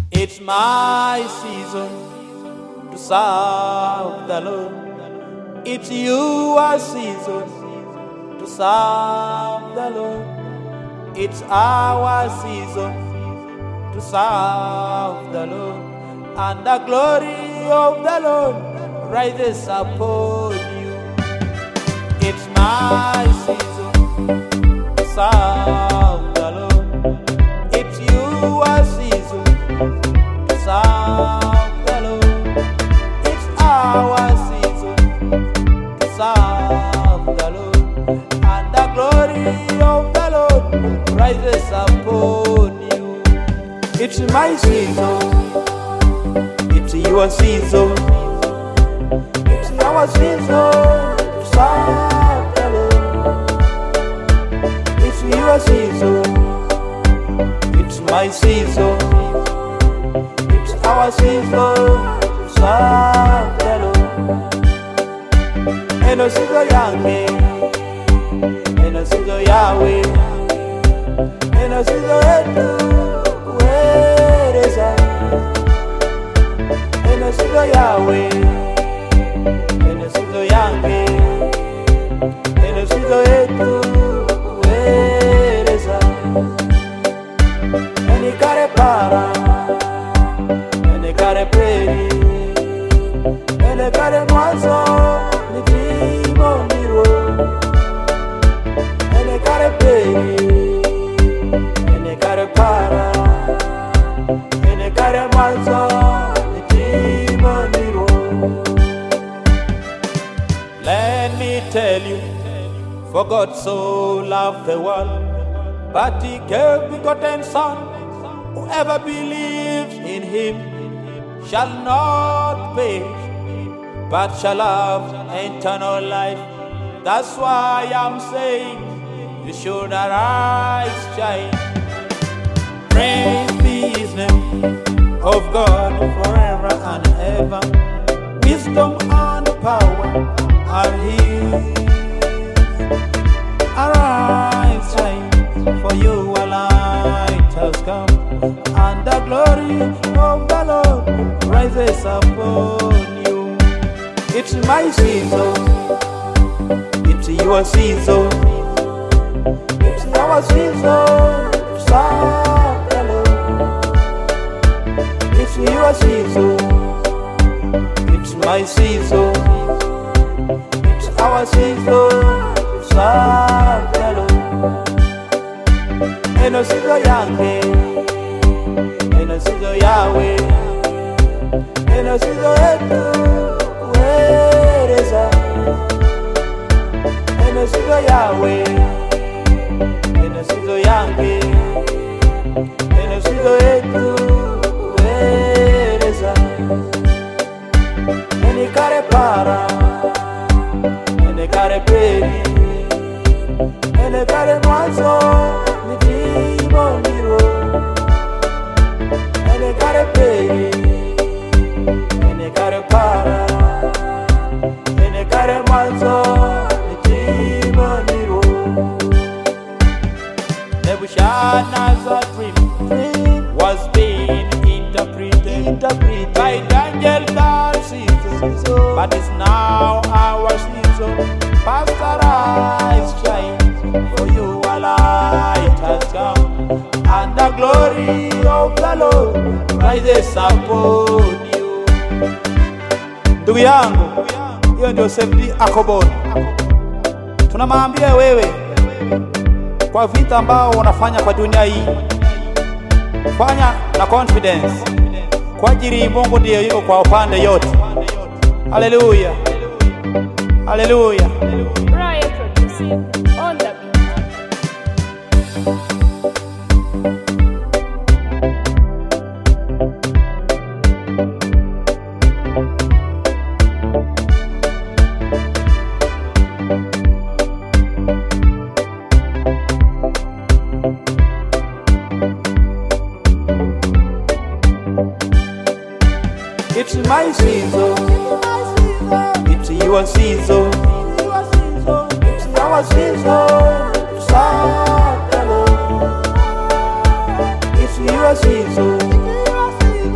It's my season to serve the Lord. It's your season to serve the Lord. It's our season to serve the Lord. And the glory of the Lord rises upon you. It's my season to serve the Lord. It's your season to serve the Lord. It's our season to serve the Lord. And the glory of the Lord rises upon you. It's my season. It's your season. It's our season to serve the Lord. It's your season. It's my season. It's our season to serve the Lord. Eno sizo yange, eno sizo yawe, eno sizo yetu kueleza. Eno sizo yawe, eno sizo yange, eno sizo yetu kueleza. Eni kare para, eni kare peri, eni kare mwanzo ni timo miro. Eni kare peri, eni kare para, eni kare mwanzo. Let me tell you, for God so loved the world, but He gave begotten Son. Whoever believes in Him shall not perish, but shall have eternal life. That's why I'm saying you should arise, shine. Praise be His name of God forever and ever. Wisdom and power are His. Arise, shine, for you a light has come, and the glory of the Lord rises upon you. It's my season. It's your season. It's our season to serve the Lord. It's your season. It's my season. It's our season to serve the Lord. Eno sizo yange, eno sizo yawe, eno sizo yetu kueleza. Eno sizo yawe, eno sizo yange, eno sizo yetu kueleza. Eni kare para, eni kare peri, eni kare mwanzo ni timo miro. Eni kare peri, eni kare para, eni kare mwanzo ni timo miro. Nebuchadnezzar's dream was being interpreted by Daniel that season, but it's now our season. Pastor, rise, shine, for you a light has come, and the glory of the Lord rises upon you. Ndugu yangu, hiyo ndio safety akoboni. Tunamwambia wewe, kwa vita ambao unafanya kwa dunia hii, fanya na confidence, kwa ajili Mungu ndiye yuko kwa upande yote. Hallelujah. Hallelujah. Brian producing on the beat. It's my season. It's your season. It's our season to serve the Lord. It's your season.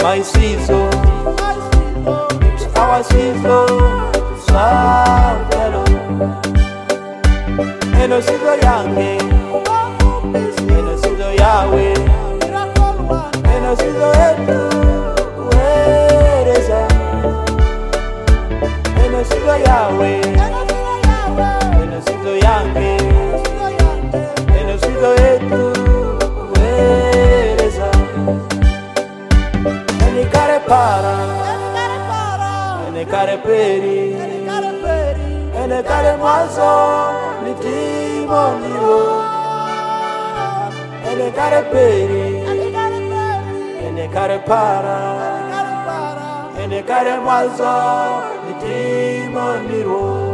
my season, it's our season to serve the Lord. Eno season yange, eno season Yahweh, eno season yetu kueleza, eno season Yahweh, eno season yange, eno season yetu kueleza. Ene kare para, ene kare peri, ene kare mwazo nitimo niwo. Ene kare peri, ene kare para, ene kare mwazo nitimo niwo.